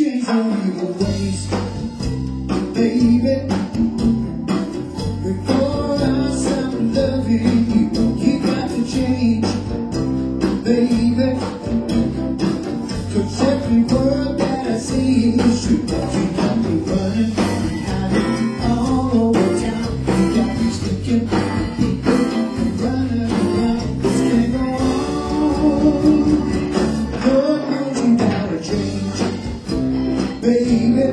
change all your ways, baby. Before I stop loving you, you got to change, baby. 'Cause every word that I say is true. You got me running behind it all over town. You got me sticking people and running around. This can't go on. Lord knows you gotta change, baby.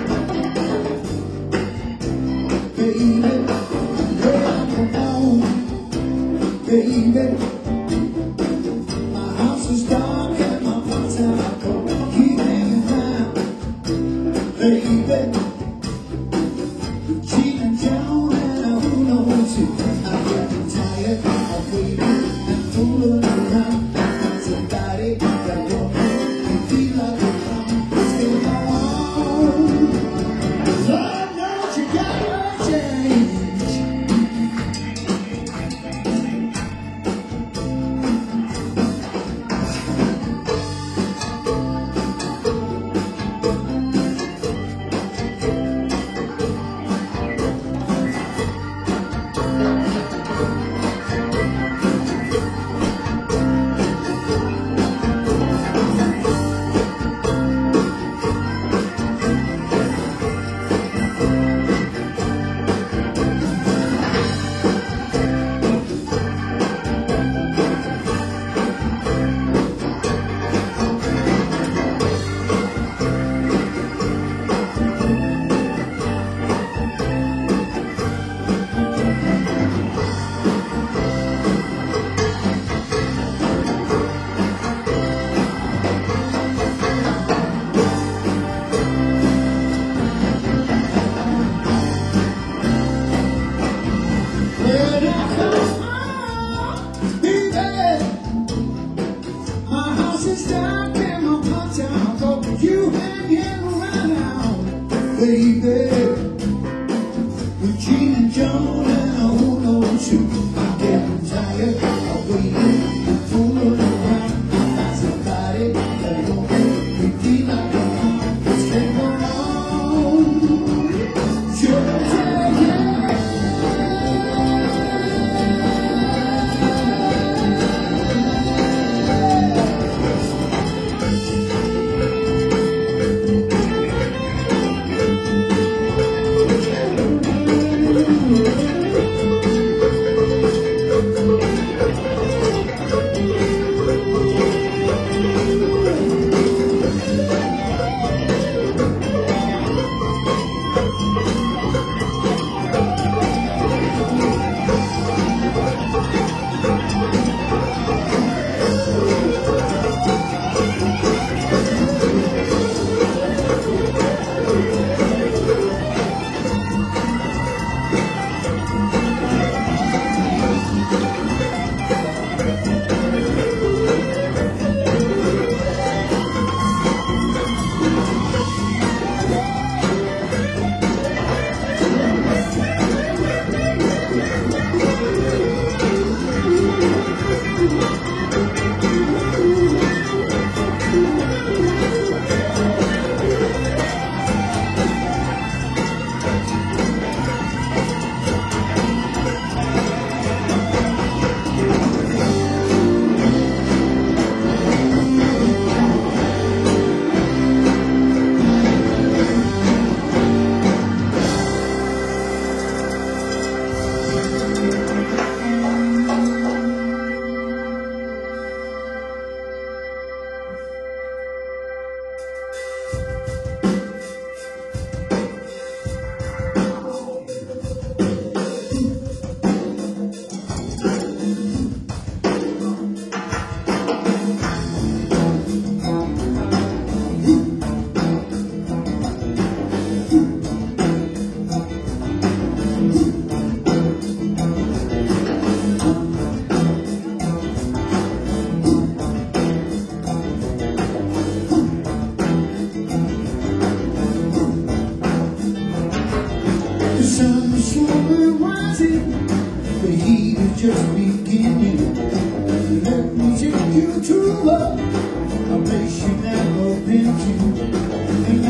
Baby, girl, come on, baby. My house is dark and my heart's out cold. Keep hanging around, baby. You're cheating down and who knows who. I'm getting tired of waiting and fooling around. Find somebody that won't make me feel like a clown. What's going on? Lord knows you gotta change. You hanging around, baby. With Gene and Joan and who knows who. I'm getting tired of waiting and fooling around. I find somebody that won't make me feel like a clown. What's going on? Should I tell you? just beginning. Let me take you to a place you never been to.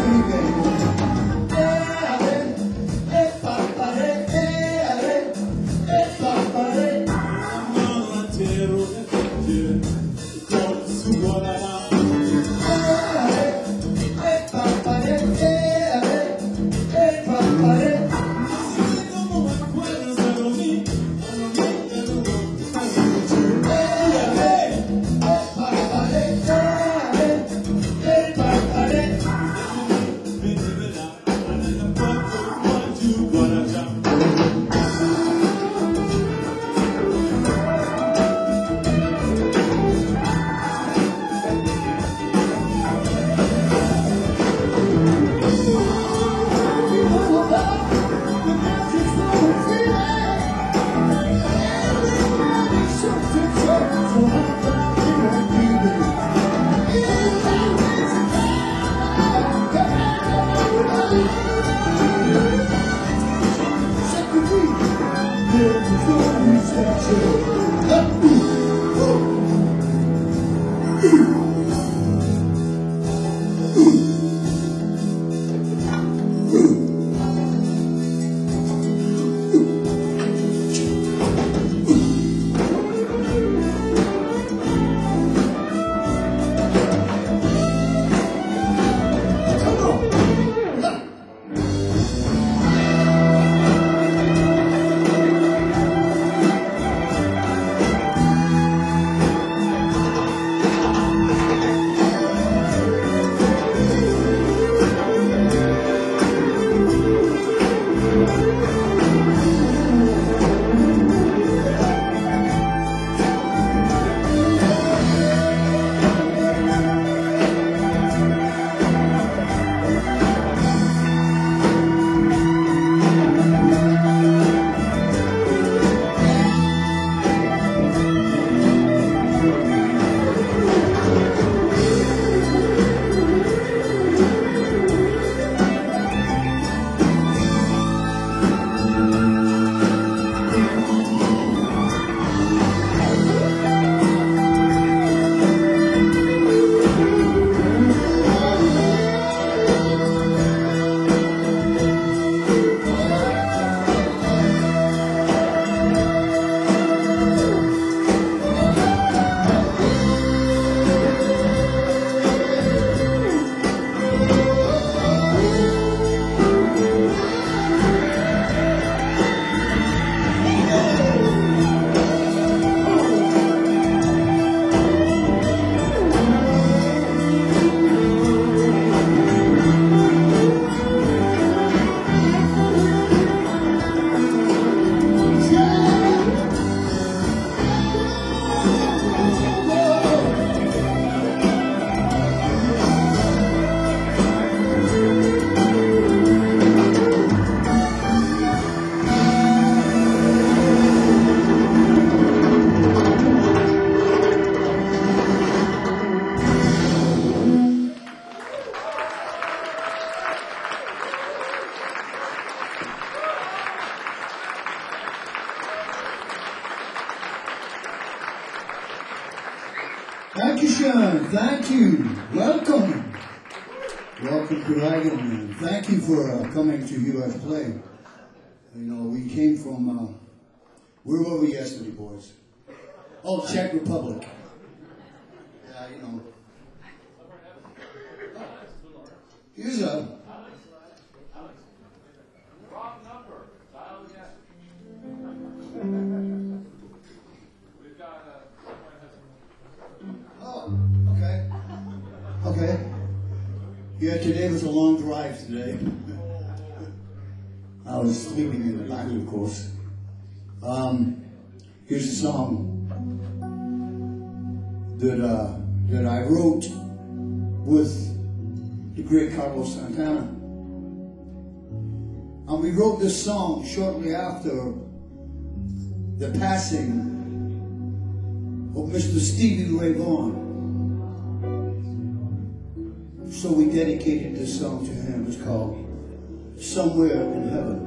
Dankeschön. Thank you. Welcome. Welcome to Ragan. Thank you for coming to hear us play. You know, we came from, where were we yesterday, boys? Oh, Czech Republic. Yeah, you know. Here's a... Wrong number. Dial again. We've got Oh, okay. Okay. Yeah, today was a long drive today. I was sleeping in the back, of course. Here's a song that I wrote with the great Carlos Santana. And we wrote this song shortly after the passing of Mr. Stevie Ray Vaughan. So we dedicated this song to him. It's called Somewhere in Heaven.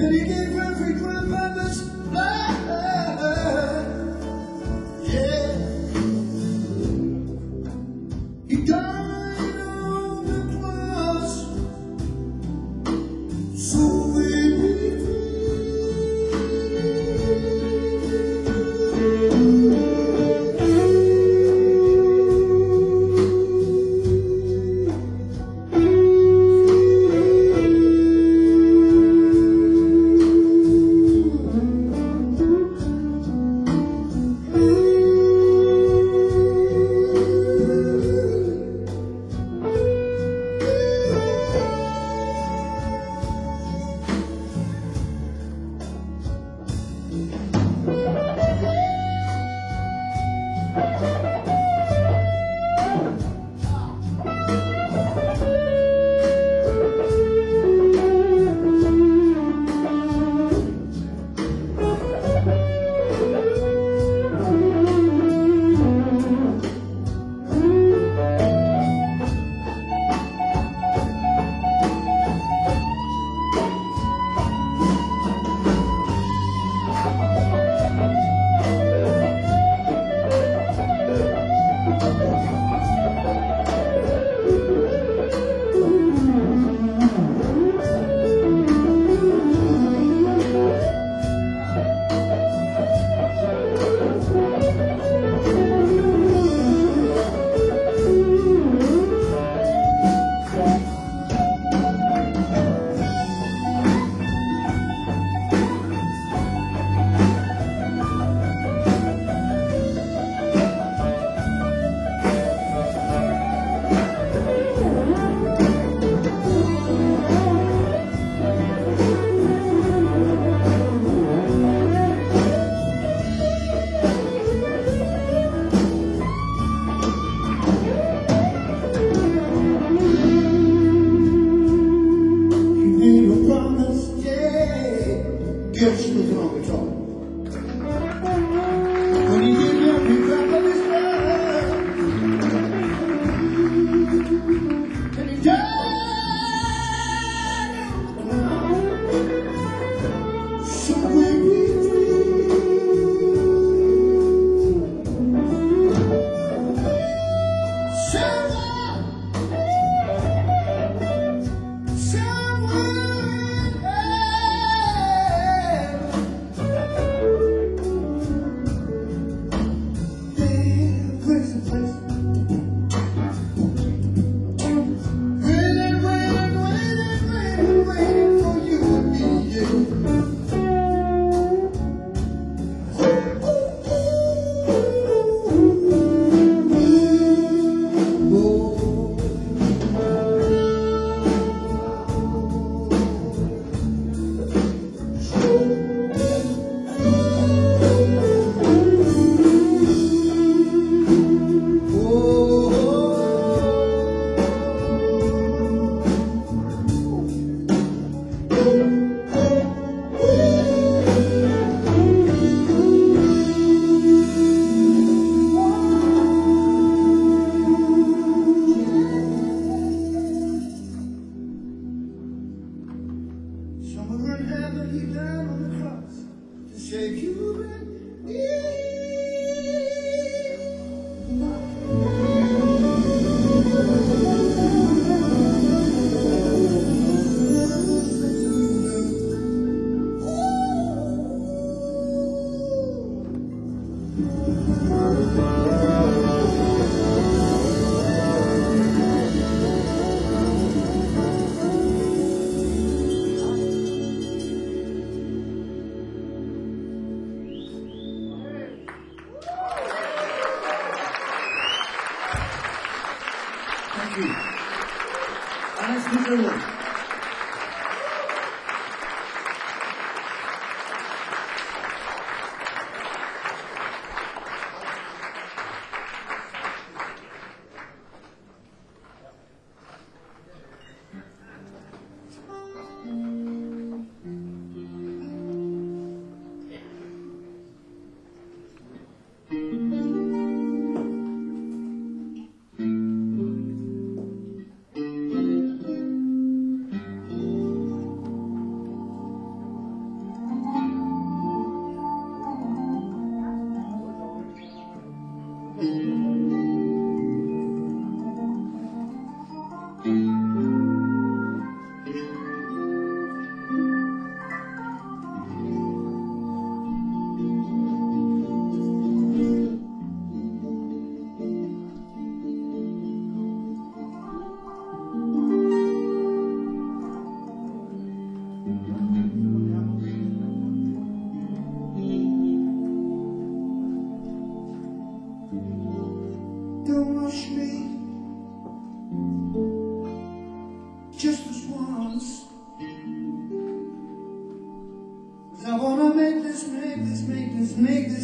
And he gave every grandmother's blood. Yeah. He died on the cross so we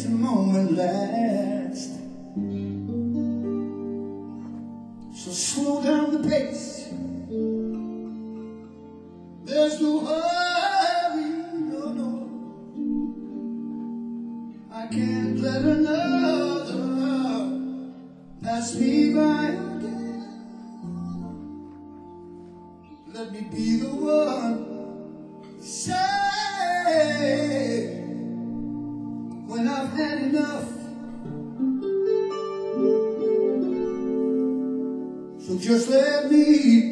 the moment last. So slow down the pace. There's no hurry, no, no. I can't let another pass me by again. Let me be the one to say when I've had enough. So just let me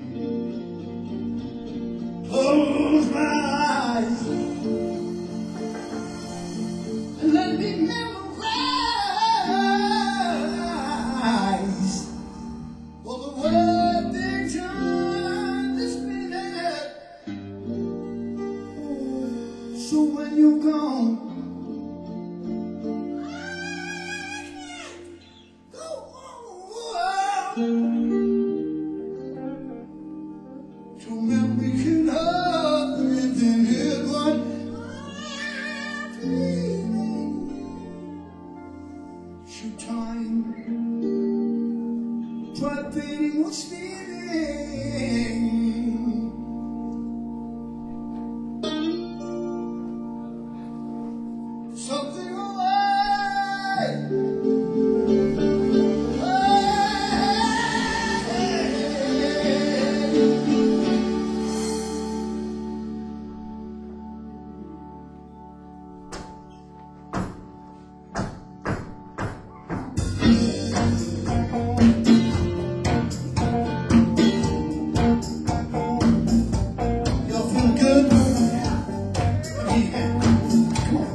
close my eyes and let me memorize all the way things on this minute. So when you're gone, go on. So now we can hug within it one dreaming. Should time try painting what's feeling? Something away. Y'all feeling good? Yeah. Come on.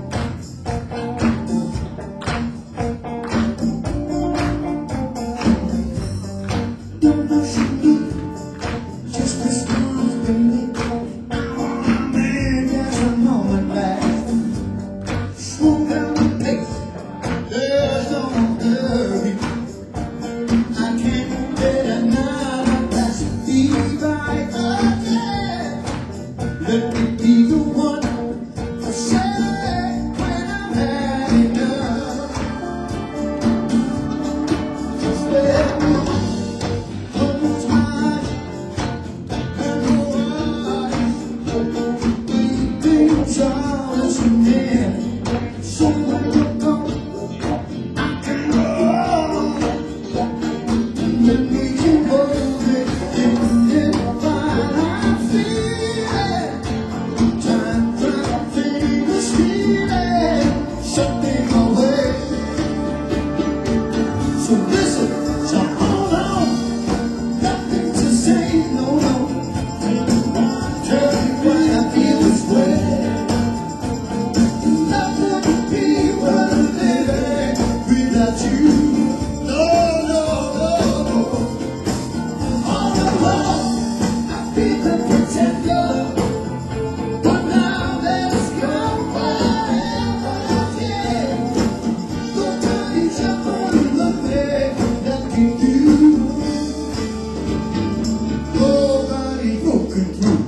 Don't rush me, just respond, baby. Man, there's a moment last. Slow down the pace. There's no hurry. I can't let another pass me by again. Let me be the one to say when I've had enough. Just let me close my eyes and realize things are listening. So when you're gone, I can go. Let me keep holding it while I feel it. Time traveling the stealing something away. So listen, so hold on. Nothing to say, no, no. Tell me why I feel this way. Nothing would be worth living without you. No, no, no. All alone, I've been the pretender, but now there's nobody, yeah. Nobody's ever nothing that can do. Nobody broken through.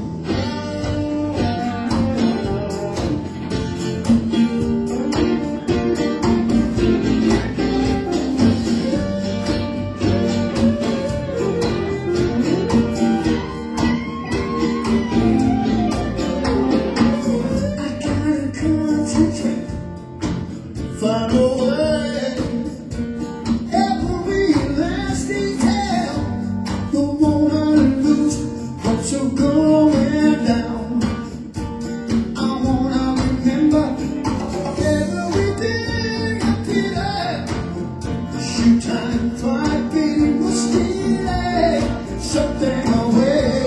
I gotta concentrate, find a way. Every last detail, don't wanna lose what's so going down. I wanna remember everything I did. Shoot time, try being was stealing something away.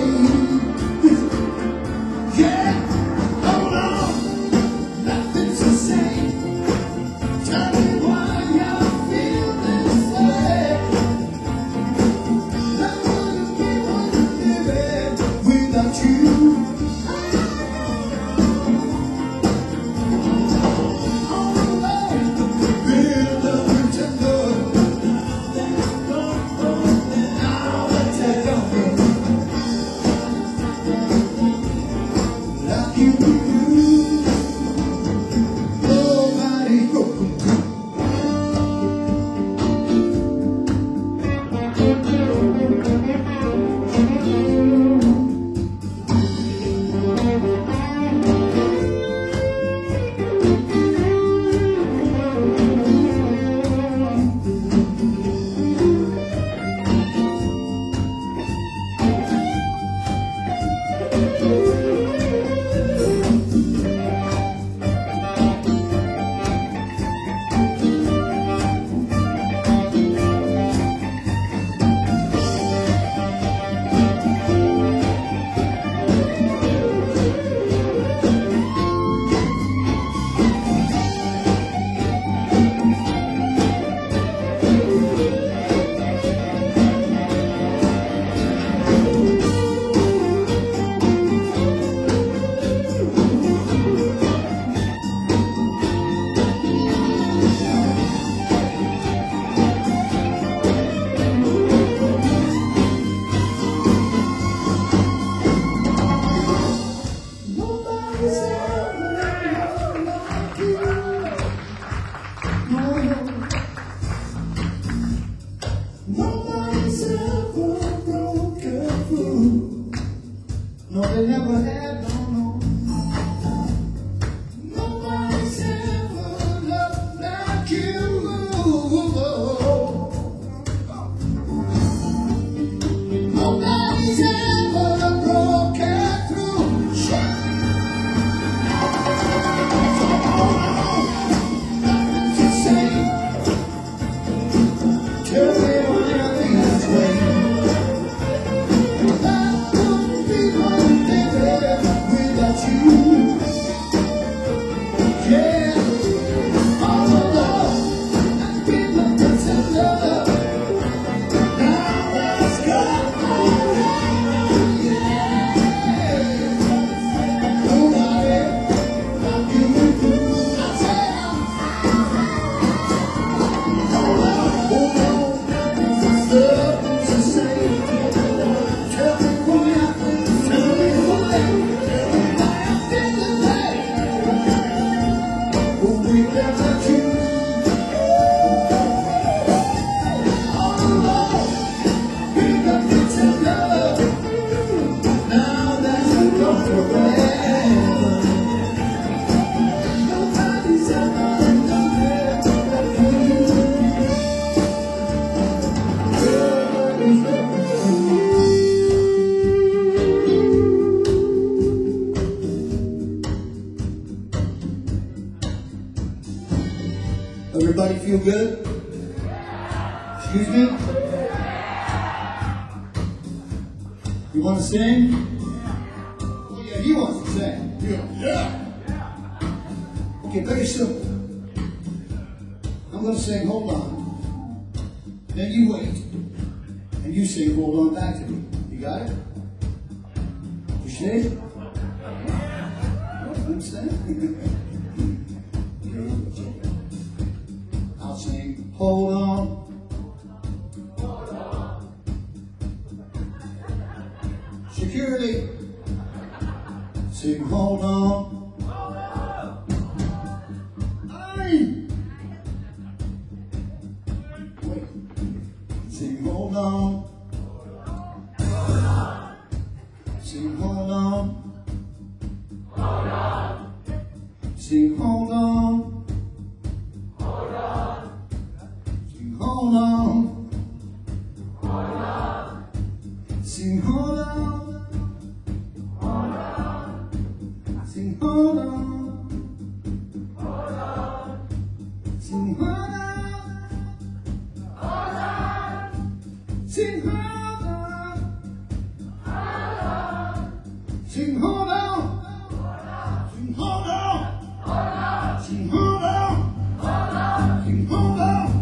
Yeah, hold on, nothing's the same. Tell me why I feel this way. That wouldn't be worth living without you. On the way, being the pretender. Now let's take on like you do. Nobody broken Nobody's ever loved like you. No, nobody's ever broken through. No, they never had, no. Nobody's ever loved like you. Nobody's ever broken through. To say, tell me why I think this way. I wouldn't be one baby without you. Yeah, all alone I've been looking to love. Now let's go. Everybody feel good? Excuse me? You want to sing? Oh yeah, he wants to sing. Yeah. Okay, very simple. I'm going to sing Hold On. Then you wait. And you sing Hold On back to me. You got it? You sing? You understand? I'll sing, hold on. Security. Sing, hold on. Aye. Wait. Sing, hold on. Sing, hold on. Sing, hold on. Hold on. Sing hold on. Sing hold on. Sing hold on. Sing hold on. Sing hold on. Sing hold on. Sing hold on. Sing hold on.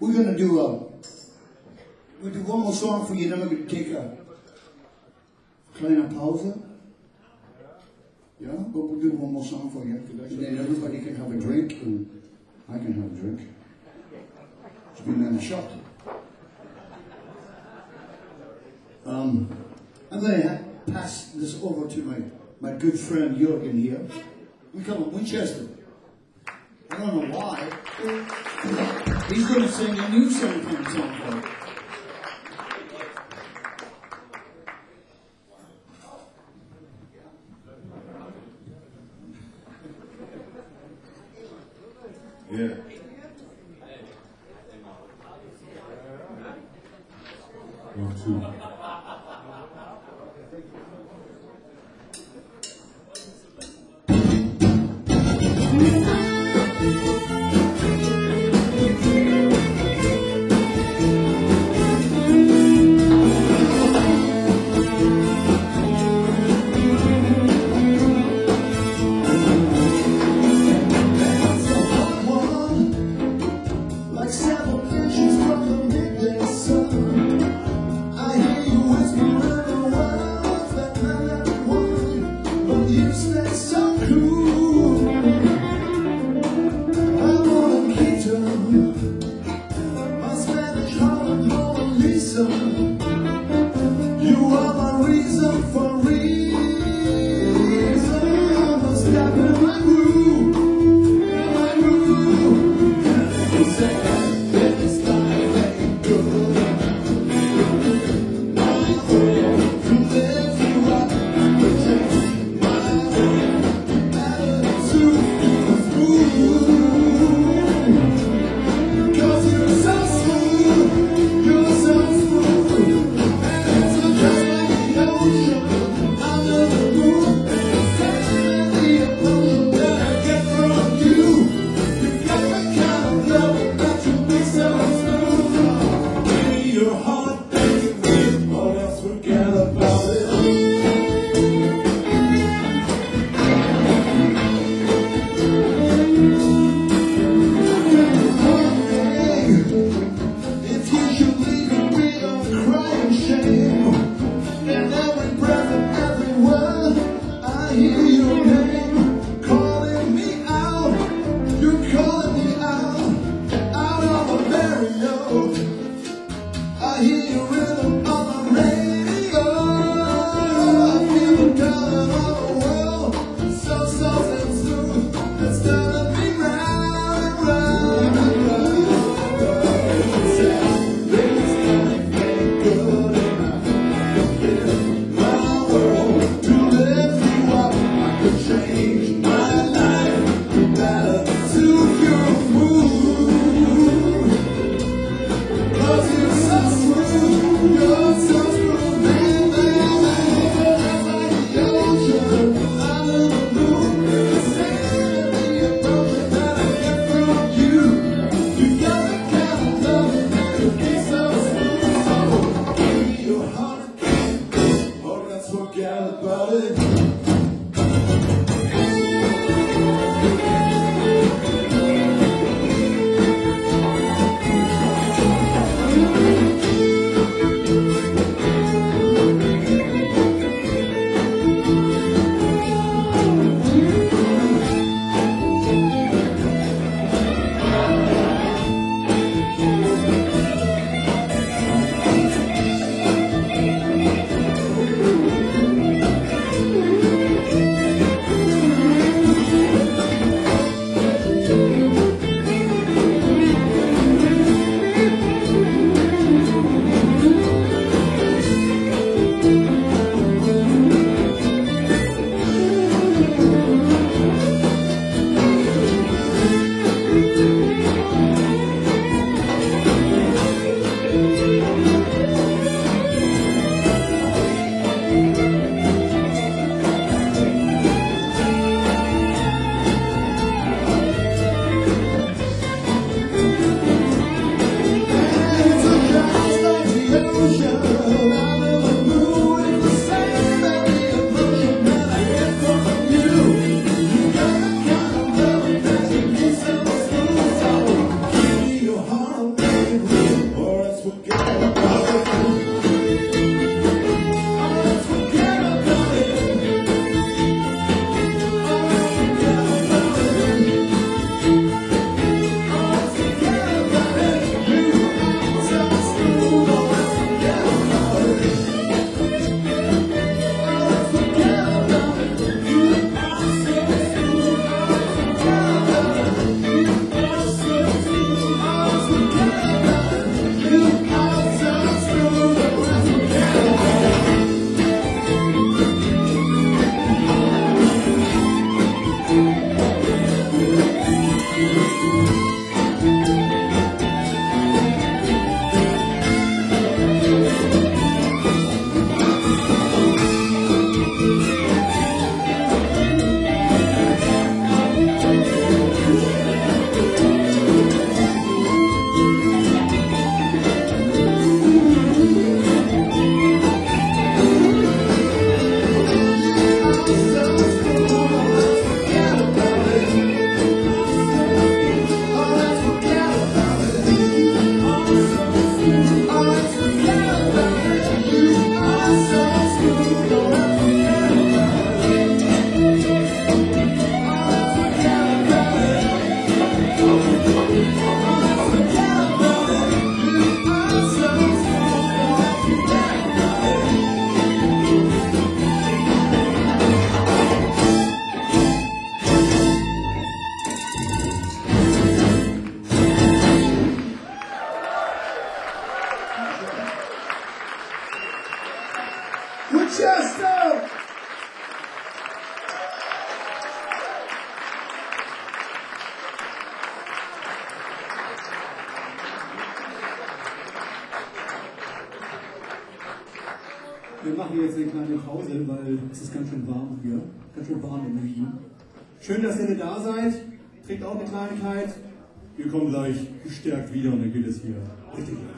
We're gonna do we'll do one more song for you, then we're gonna take a kleine Pause. Yeah, but we'll do one more song for you, and then everybody can have a drink, and I can have a drink. Give me another shot. I'm going to pass this over to my good friend Jürgen here. We come from Winchester. I don't know why. He's going to sing a new song for you. Yeah. One, two. Like 7 inches from the midday sun, I hear you whisper every word that I never want, but you stay so cool. I'm on Quito, my Spanish Harlem Mona Lisa. You are my reason for reason. I'm step in my groove, my groove. You say I Chester! Wir machen jetzt eine kleine Pause, weil es ist ganz schön warm hier. Ganz schön warm in Berlin. Schön, dass ihr da seid. Trinkt auch eine Kleinigkeit. Wir kommen gleich gestärkt wieder und dann geht es hier richtig weiter.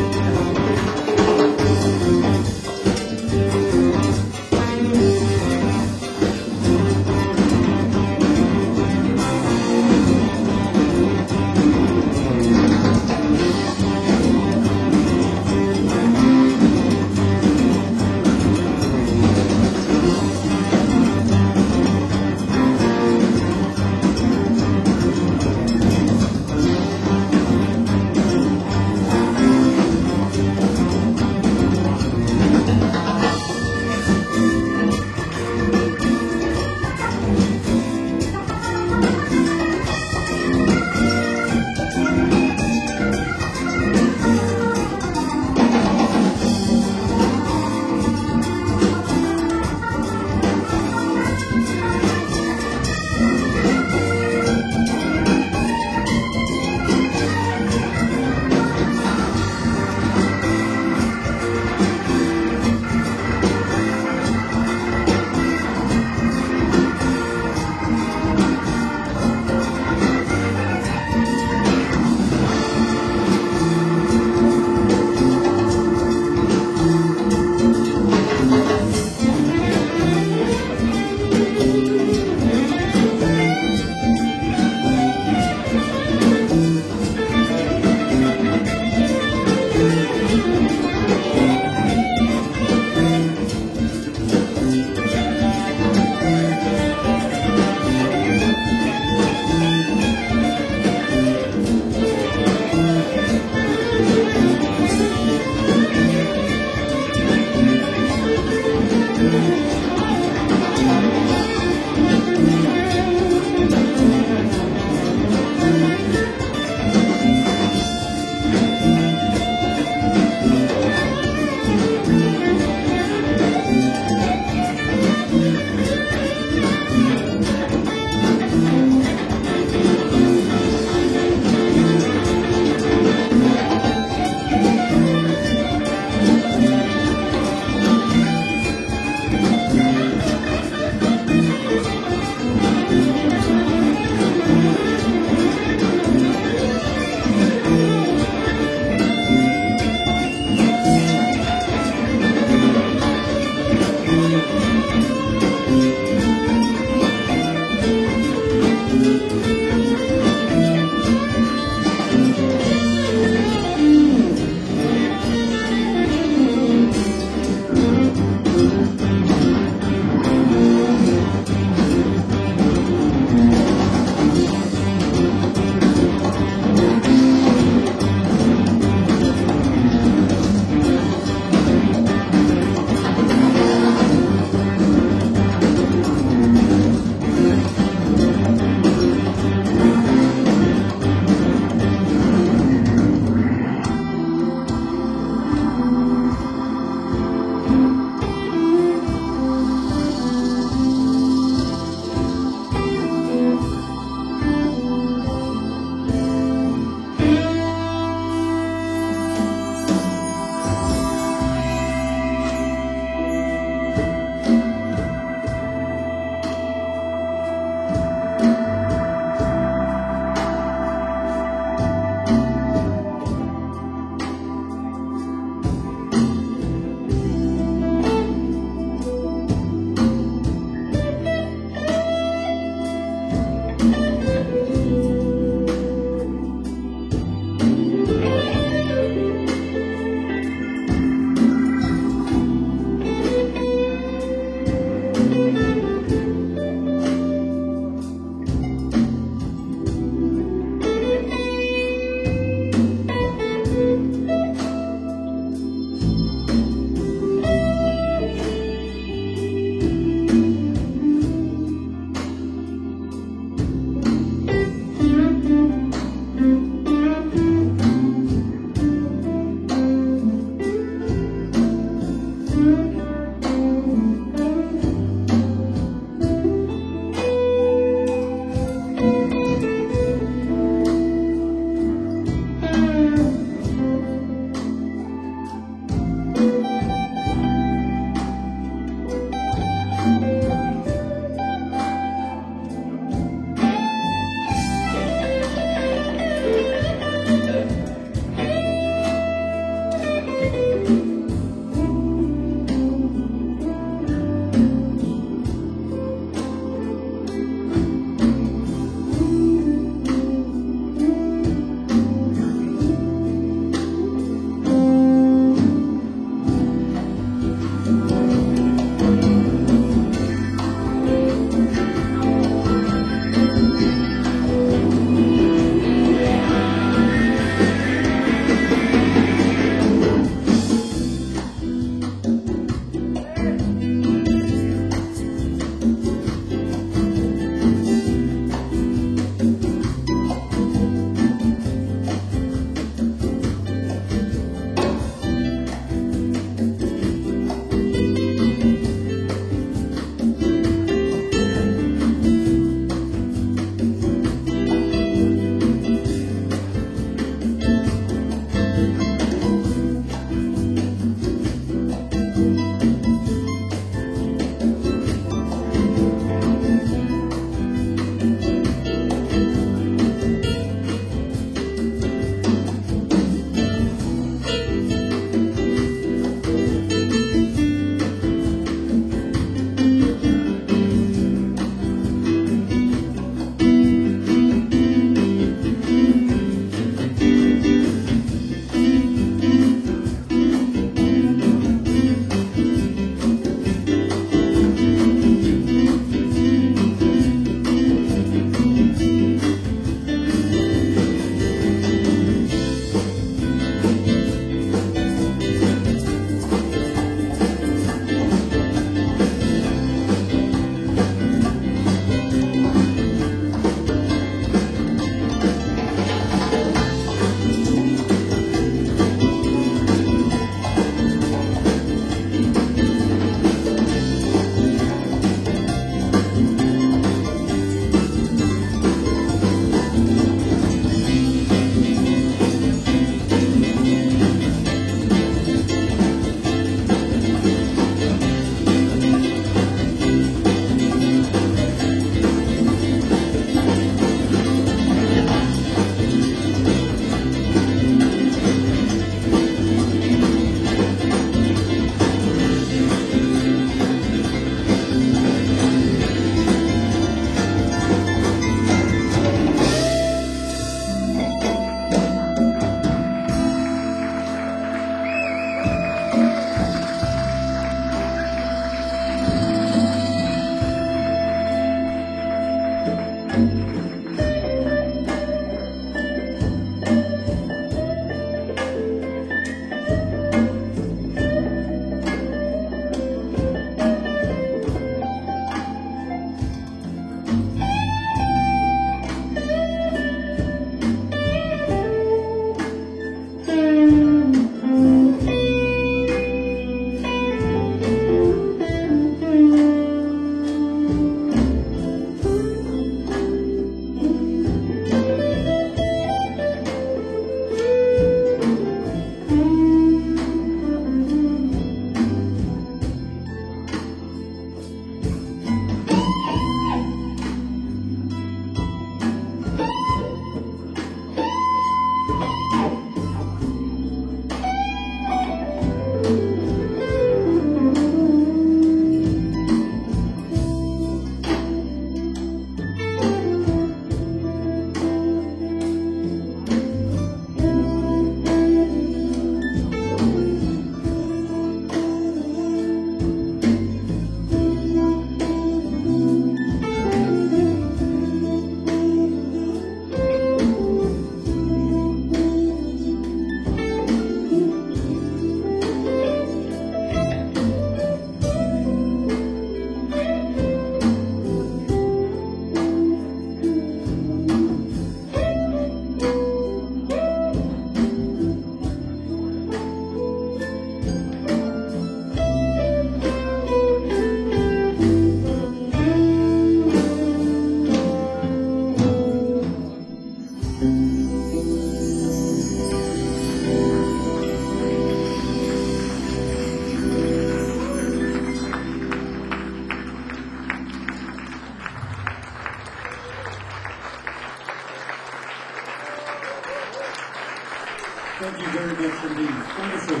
Thank you very much indeed. Wonderful.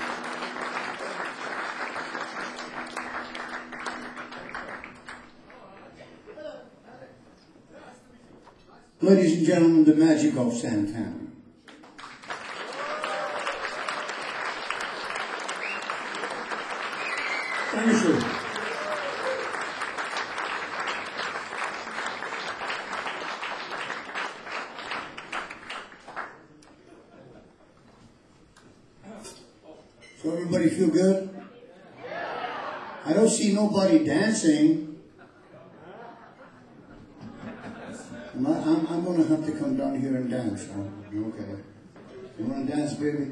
Ladies and gentlemen, the magic of Santana. Dankeschön. So everybody feel good? I don't see nobody dancing. I'm going to have to come down here and dance. Okay. You want to dance, baby?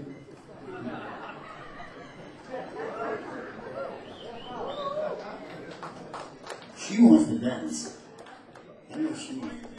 She wants to dance. I know she wants to dance.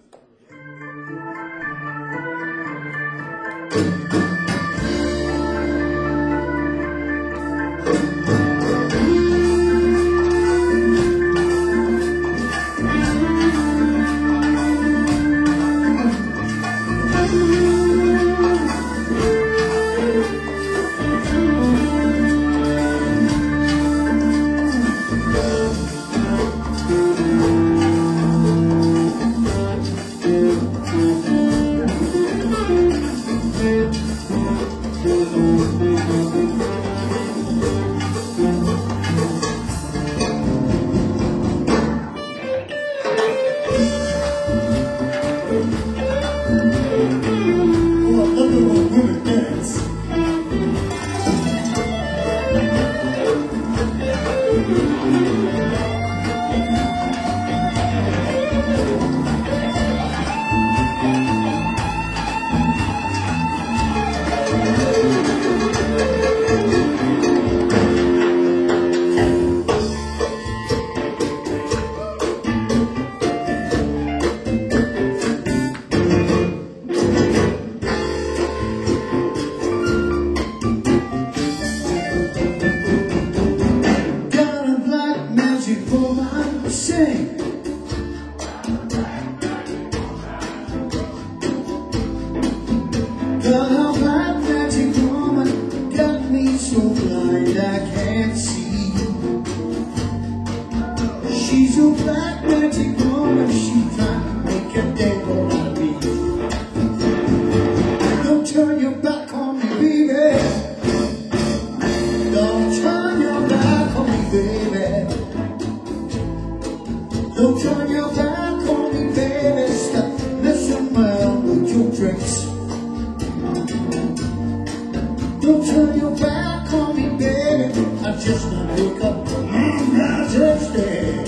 She's a black magic woman, she tried to make a devil out of me. Don't turn your back on me, baby. Don't turn your back on me, baby. Don't turn your back on me, baby. just my makeup. I'm not thirsty.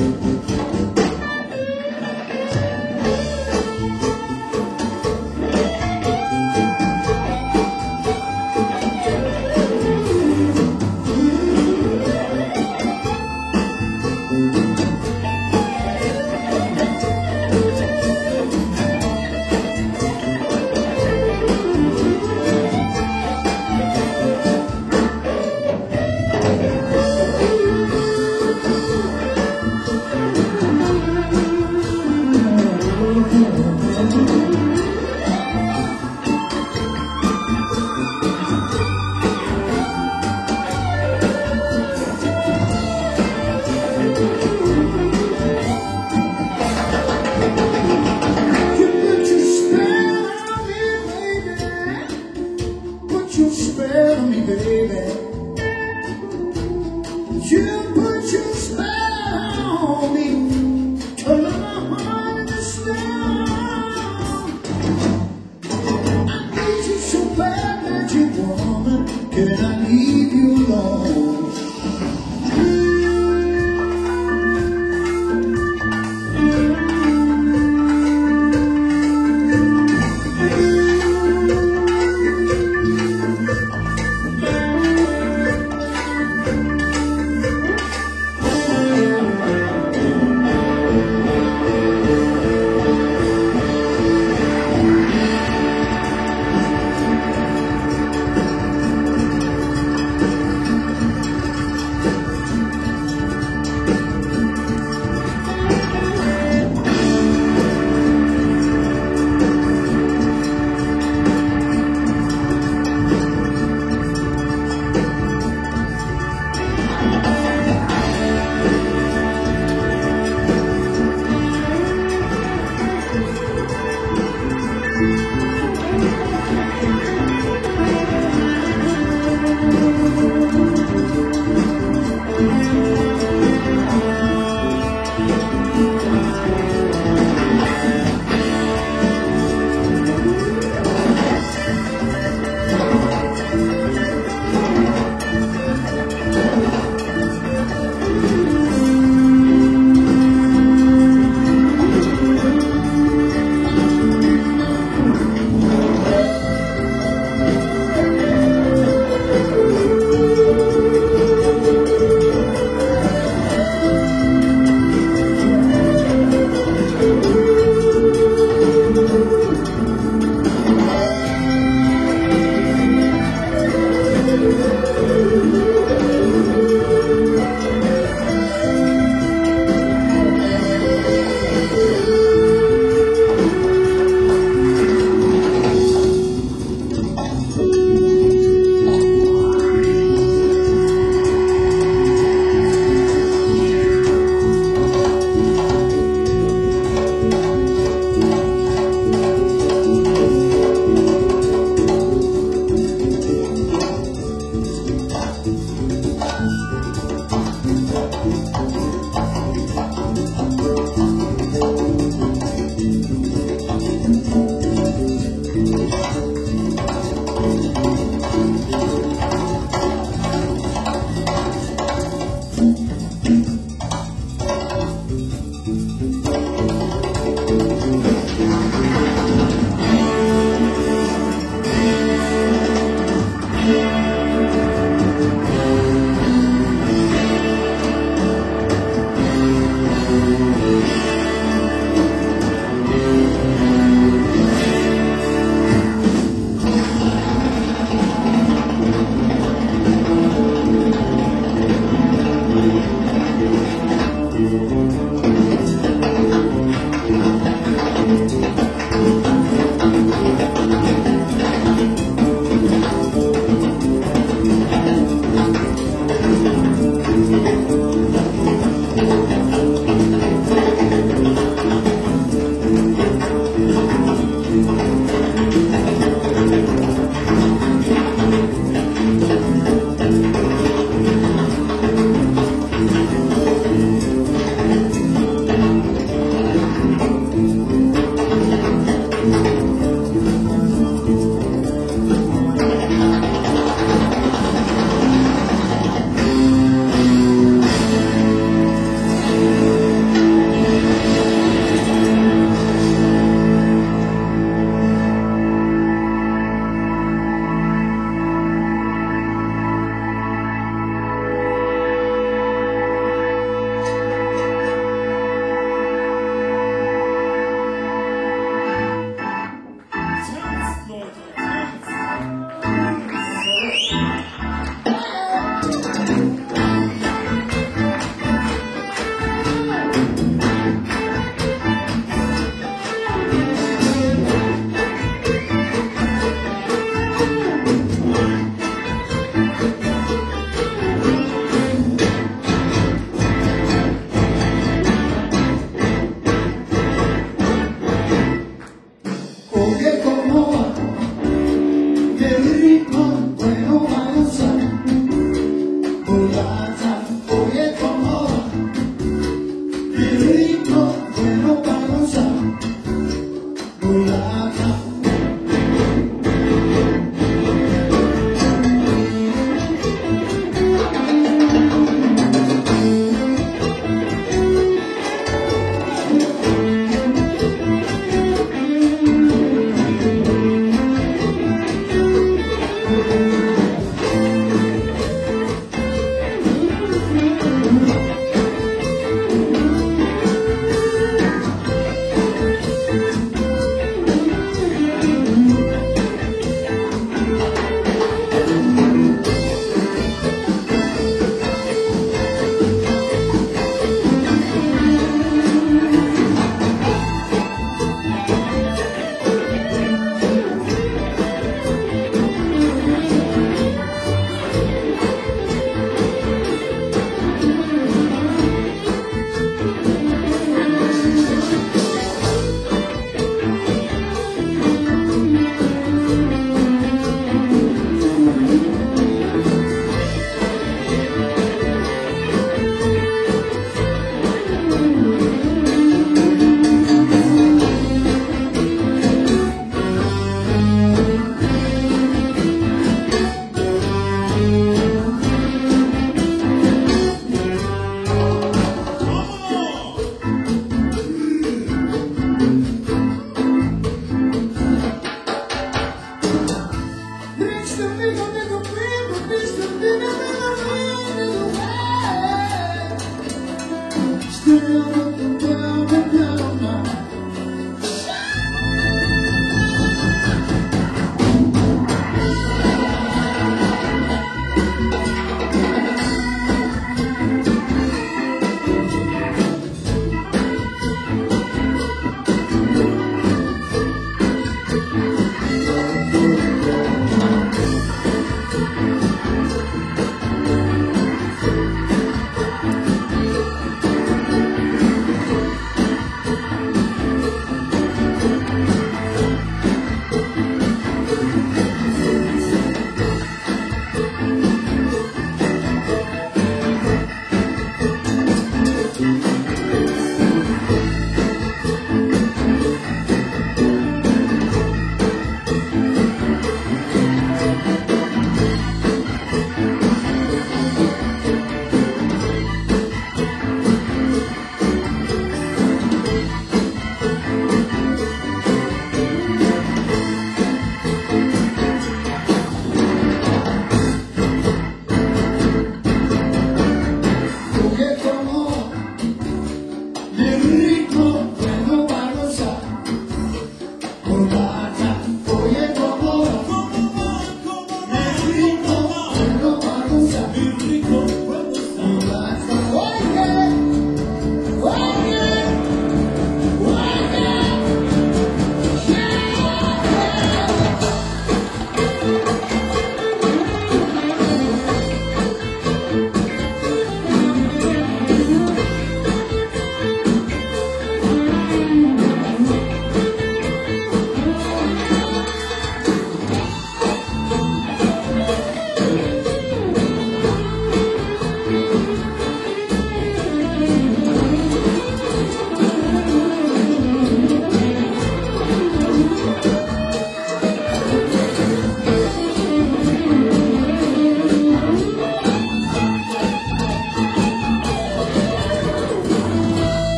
You spell me, baby. You put your spell on me. Turn my heart into stone. I need you so bad, magic woman. Can I leave you alone?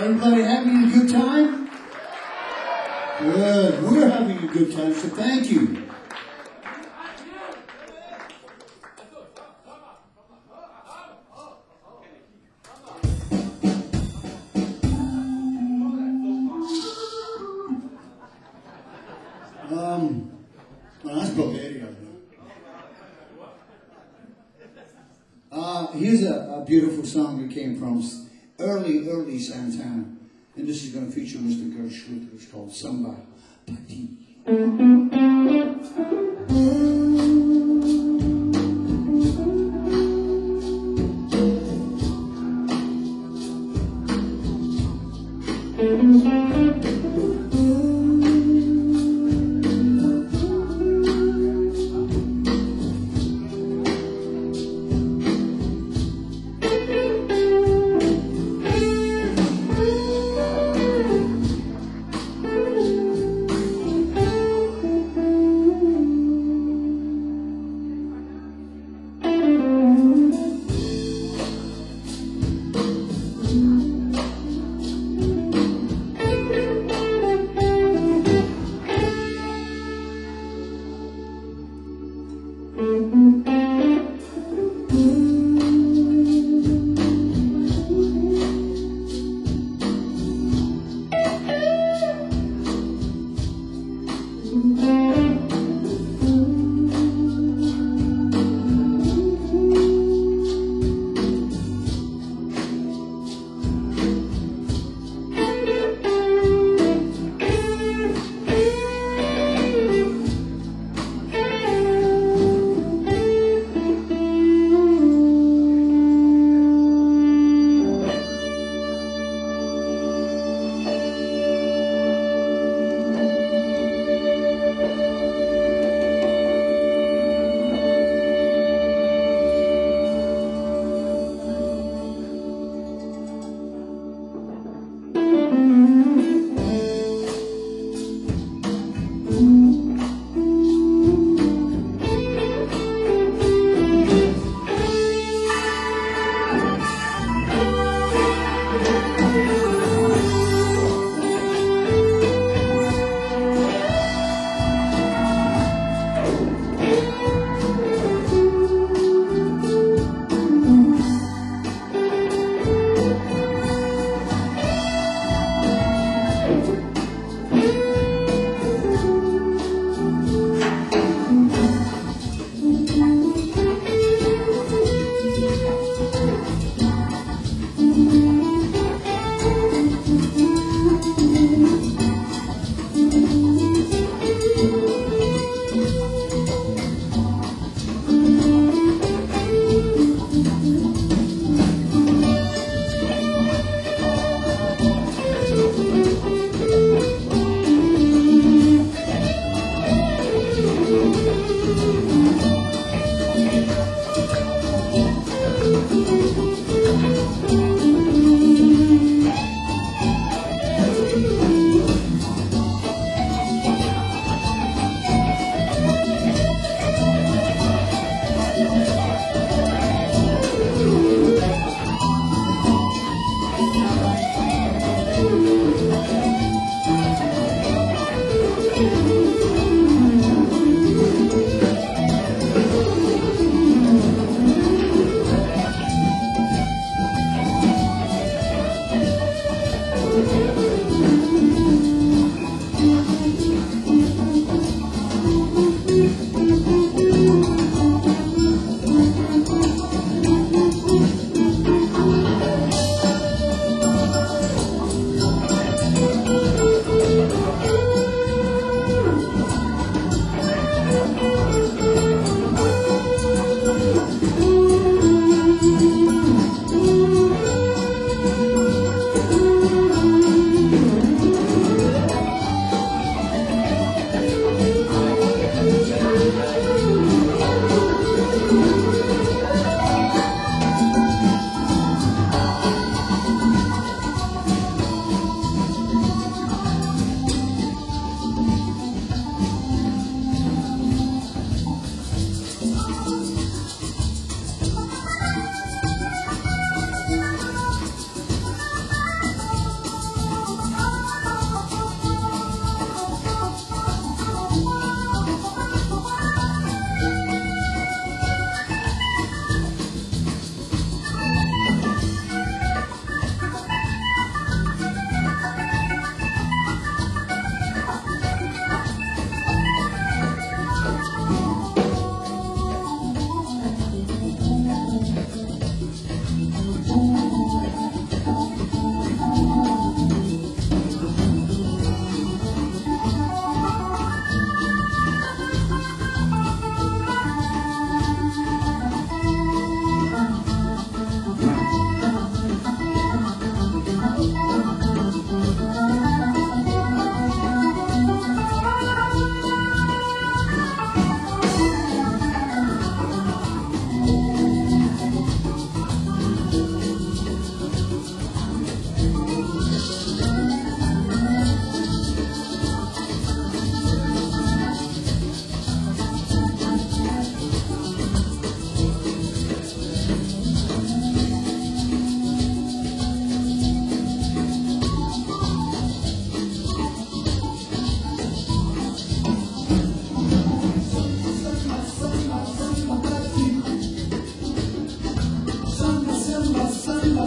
Everybody having a good time? Good. We're having a good time, so thank you. That's Bulgaria. Here's a beautiful song that came from early Santana. And this is going to feature Mr. Gert Schlitter. It's called Samba Pati.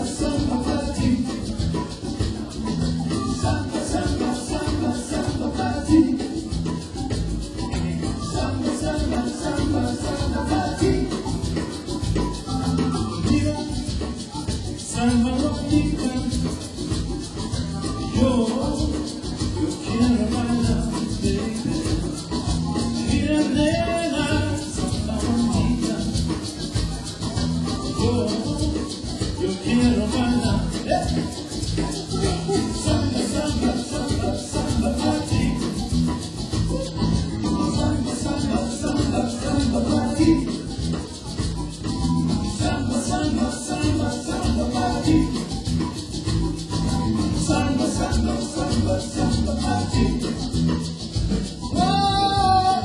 samba party. Samba, samba, samba, samba party. Samba, samba, samba, samba party. Mira, samba bonita. Yo quiero bailar, baby. Mira, nena, samba bonita. Yo quiero bailar. Samba, samba, samba, samba party. Samba, samba, samba, samba party. Samba, samba, samba, samba party. Samba, samba, samba, samba party. Whoa!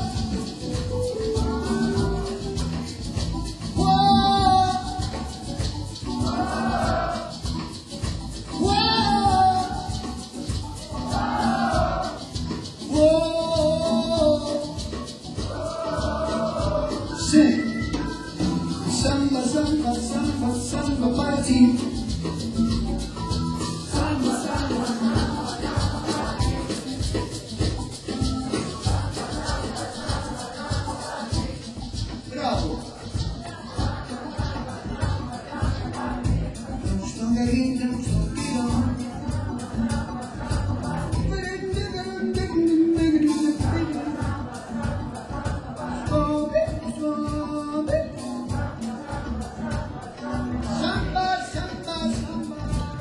Sing. Samba, samba, samba, samba party. Samba, samba. Bravo. Samba, samba, samba.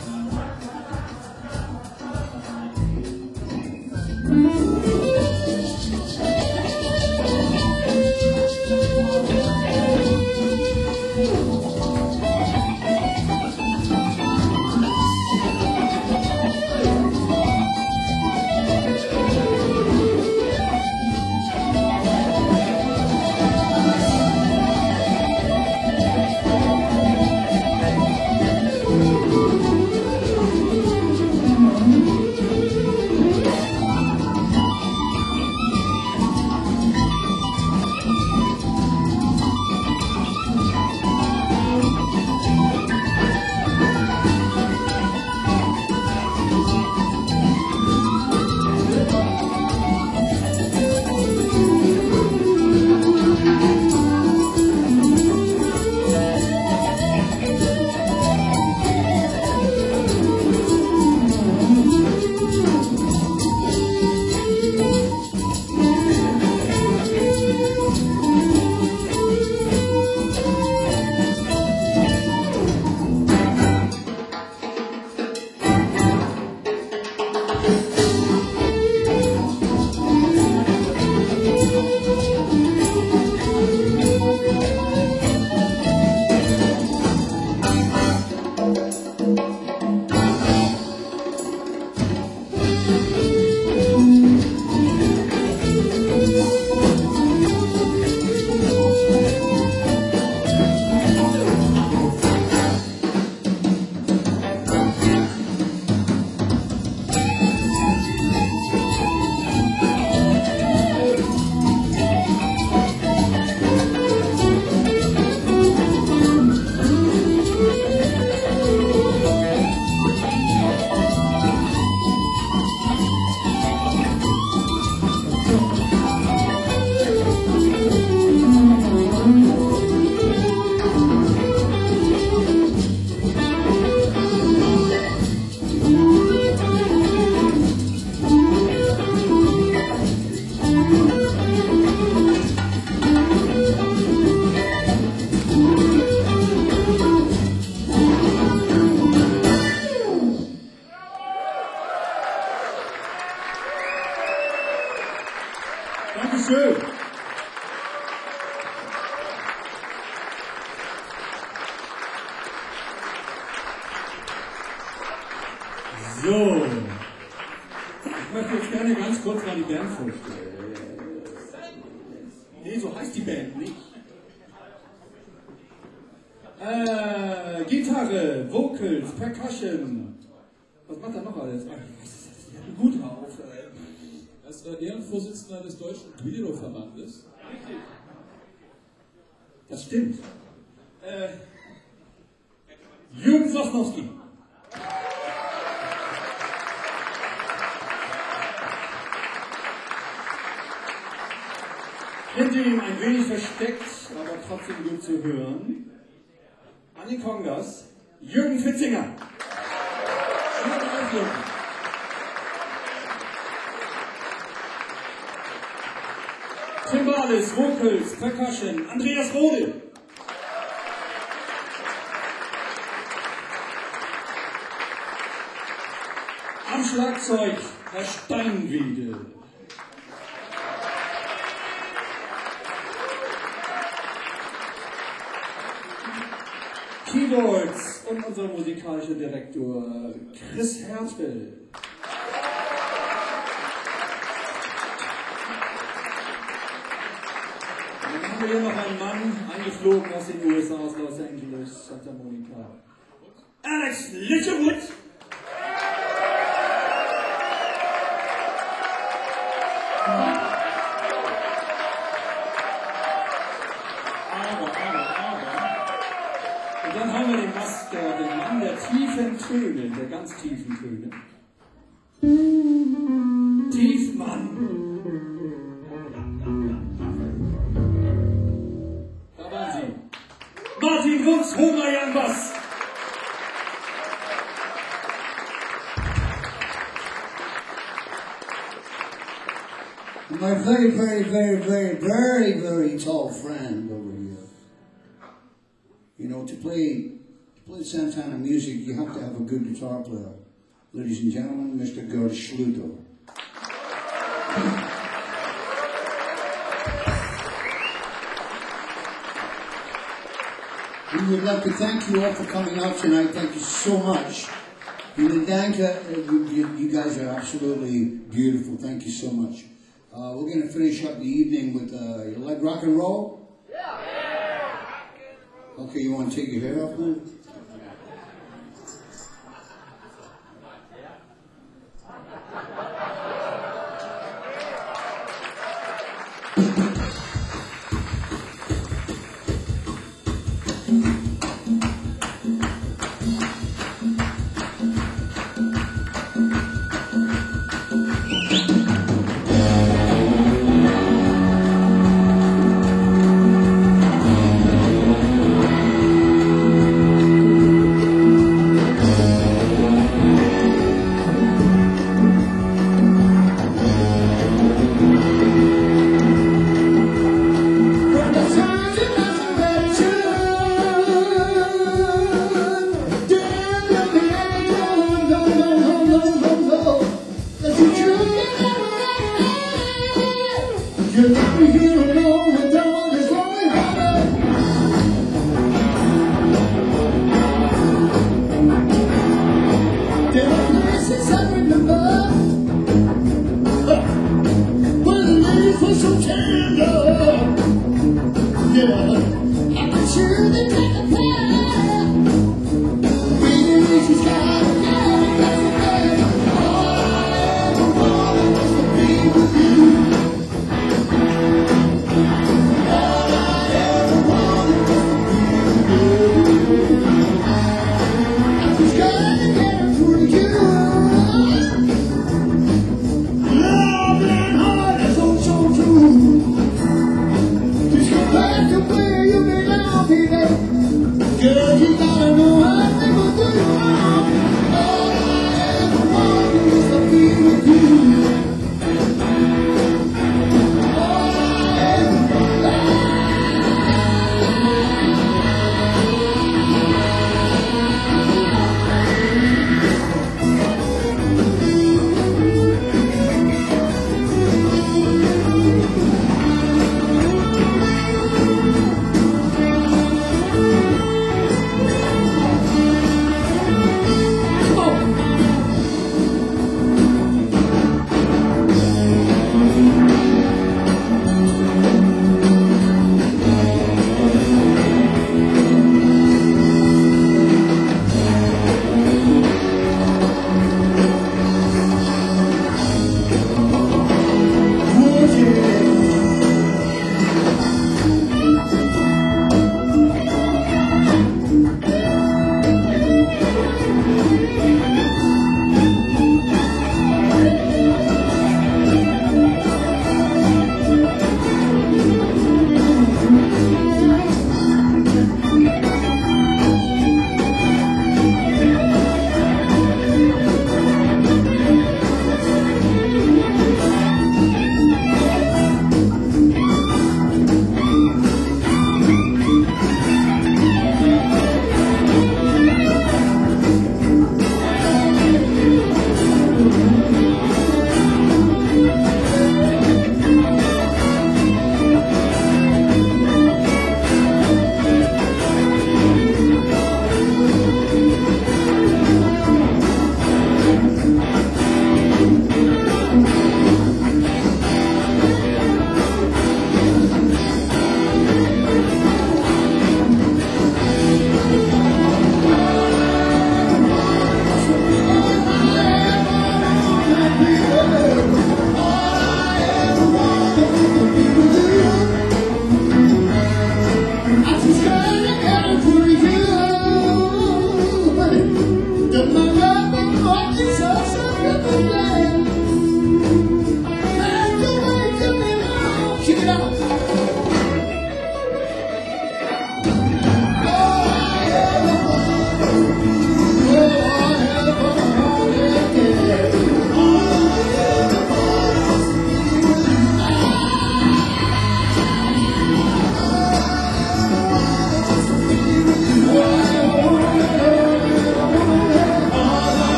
Dankeschön. So. Ich möchte jetzt gerne ganz kurz mal die Band vorstellen. Nee, so heißt die Band nicht. Gitarre, Vocals, Percussion. Was macht er noch alles? Gut auf. Er ist der Ehrenvorsitzender des Deutschen Guido-Verbandes. Das stimmt. Jürgen Sosnowski. Hinter ihm ein wenig versteckt, aber trotzdem gut zu hören. An die Congas, Jürgen Fitzinger. Schönen Ausdruck. Timbales, Vocals, Percussion, Andreas Rode. Am Schlagzeug, Herr Steinwede. Keyboards und unser musikalischer Direktor Chris Herzfeld. Und dann haben wir hier noch einen Mann, eingeflogen aus den USA, aus Los Angeles, Santa Monica. Alex Littlewood. Und dann haben wir den Master, den Mann der tiefen Töne, der ganz tiefen Töne. Tiefmann. Da waren sie. Martin Wunz, Homer Bass. My very, very, very, very, very, very tall friend over here. You know, to play Santana music, you have to have a good guitar player. Ladies and gentlemen, Mr. Gerd Schluter. We would like to thank you all for coming out tonight. Thank you so much. Vielen Dank. You guys are absolutely beautiful. Thank you so much. We're going to finish up the evening with, you like rock and roll? Yeah! Okay, you want to take your hair off then?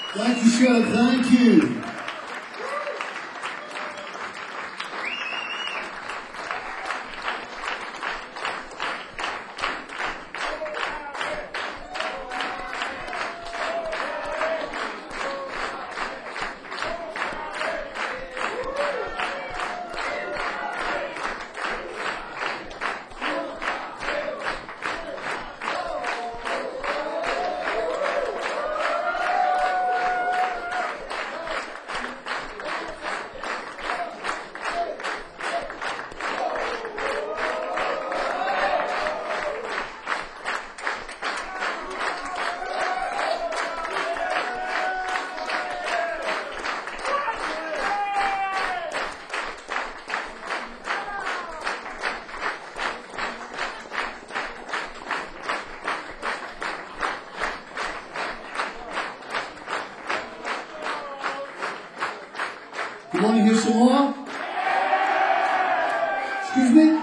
Dankeschön, thank you. You want to hear some more? Excuse me?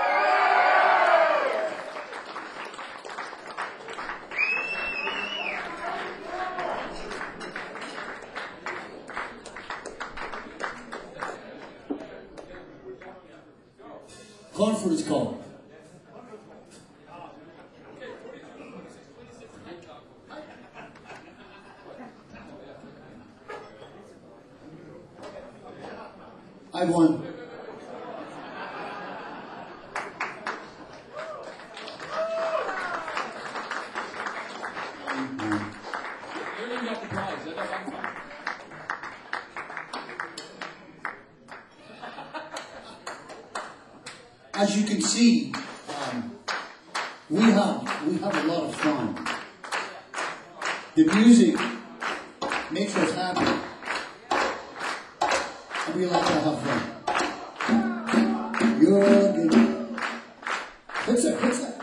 Conference call. I won. Irgendjemand got the prize. Seid ihr anfangen? As you can see, we have a lot of fun. The music makes us happy. And we like to have fun. You're good. What's that? What's that?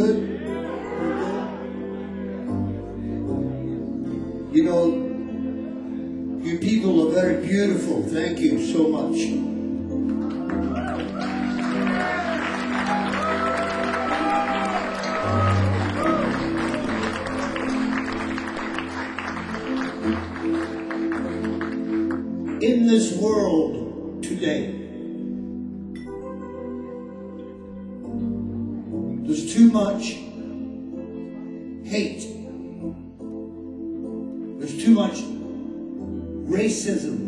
good? You know, you people are very beautiful. Thank you so much. In this world today, there's too much hate. There's too much racism.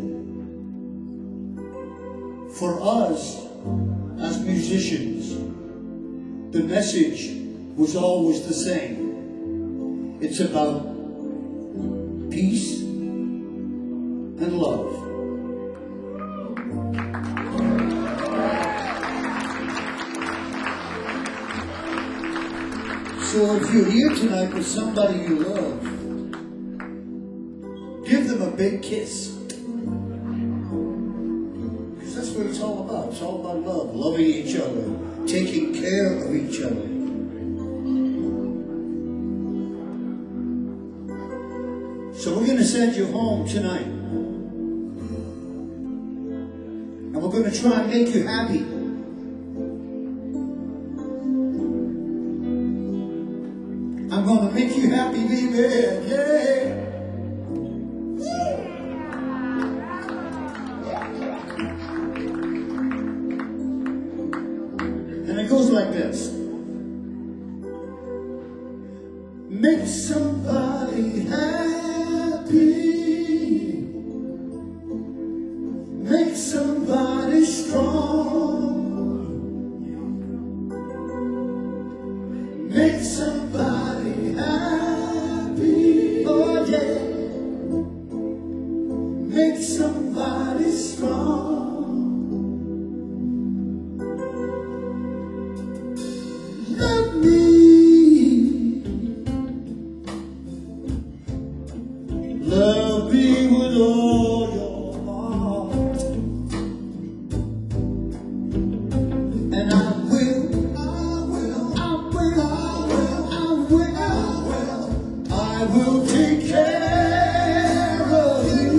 For us as musicians, the message was always the same. It's about peace and love. So if you're here tonight with somebody you love, give them a big kiss. Because that's what it's all about. It's all about love, loving each other, taking care of each other. So we're going to send you home tonight. And we're going to try and make you happy. I'm gonna make you happy, baby, yeah. And it goes like this. Make somebody happy. Make somebody strong. Make somebody happy, oh yeah. Make somebody strong. Love me. Love me with all your heart. And I will take care of you.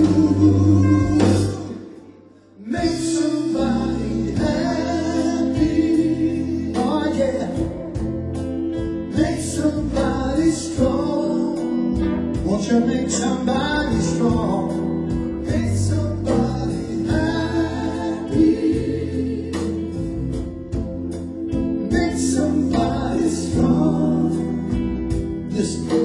Make somebody happy. Oh yeah. Make somebody strong. Won't you make somebody strong? Make somebody happy. Make somebody strong. Listen.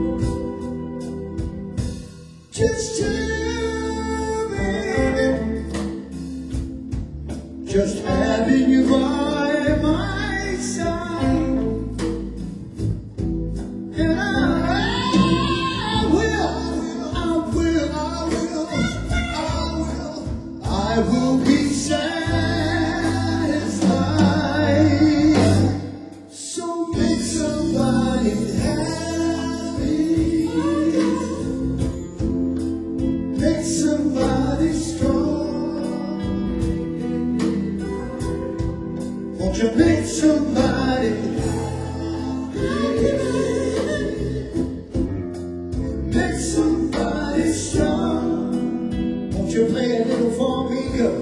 Just you, baby. Just having you by my side. And I will be satisfied. So make somebody happy. Make somebody strong. Won't you make somebody happy? Make somebody strong. Won't you play a little for me, girl?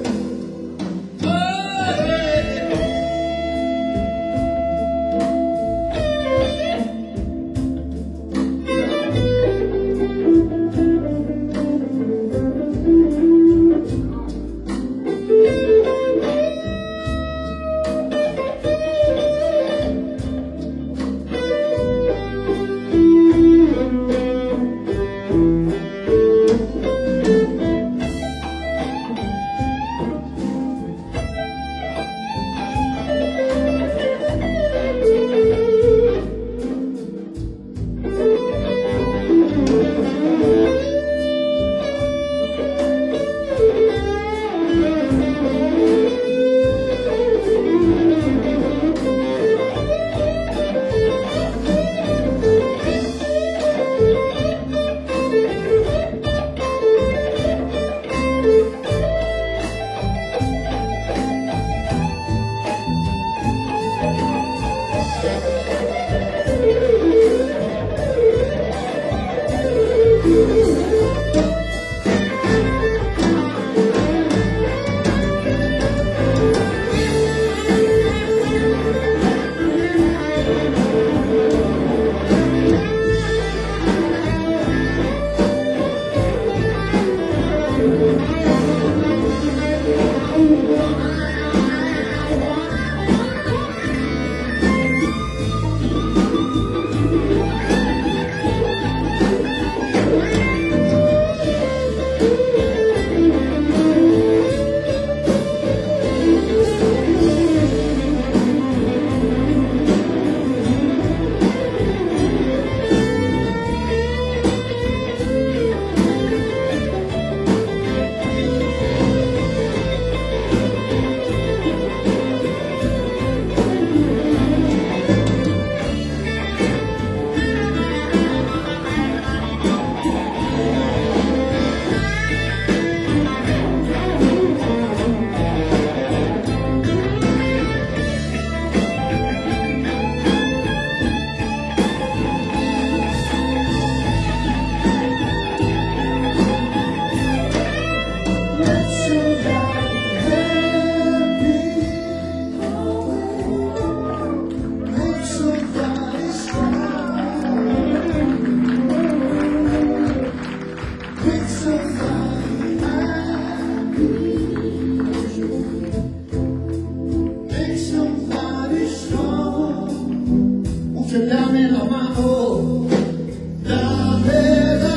to dame la mano, dame la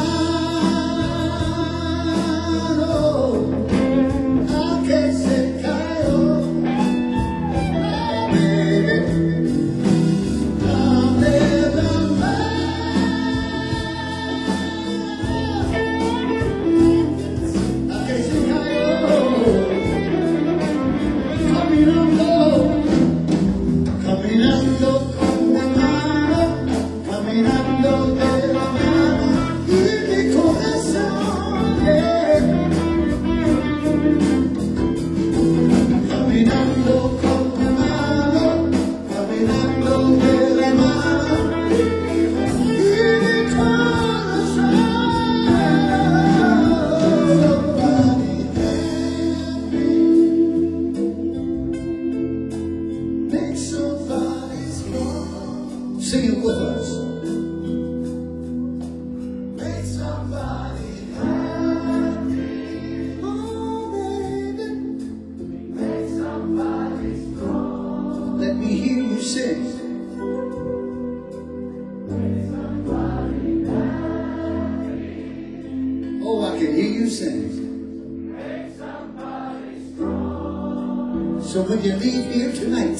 mano, a que se cayó, baby, dame la mano, a que se cayó, caminando. Caminando con la mano, caminando de la mano y mi corazón, yeah. Caminando con la mano, caminando de la mano y mi corazón. Make somebody strong. Sing it with us. Make somebody happy. Oh, baby. Make somebody strong. Let me hear you sing. Make somebody happy. Oh, I can hear you sing. Make somebody strong. So when you leave here tonight,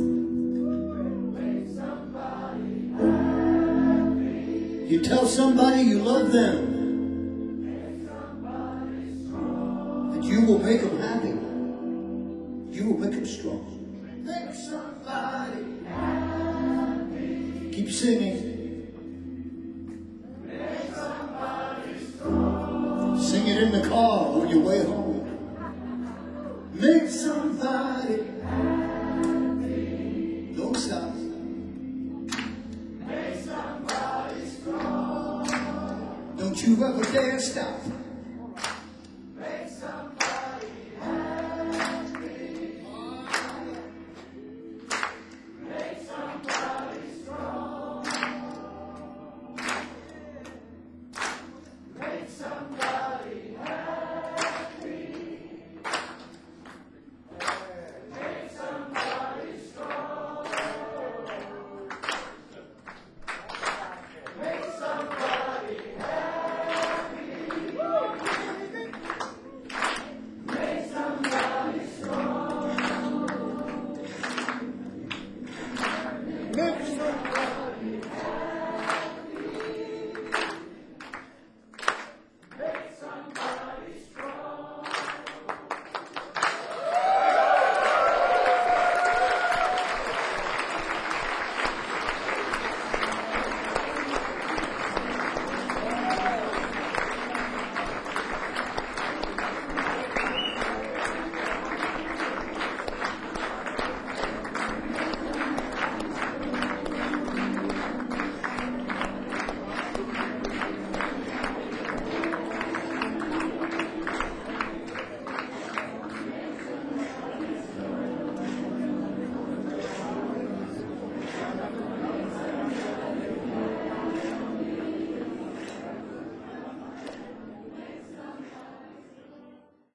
you tell somebody you love them, and you will make them happy. You will make them strong. Make somebody happy. Keep singing. Make somebody strong. Sing it in the car on your way home. Make somebody happy. Don't stop. Don't you ever dare stop.